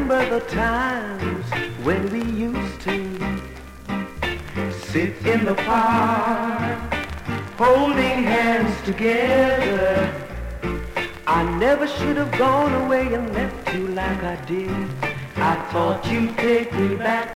remember the times when we used to sit in the park, holding hands together. I never should have gone away and left you like I did. I thought you'd take me back.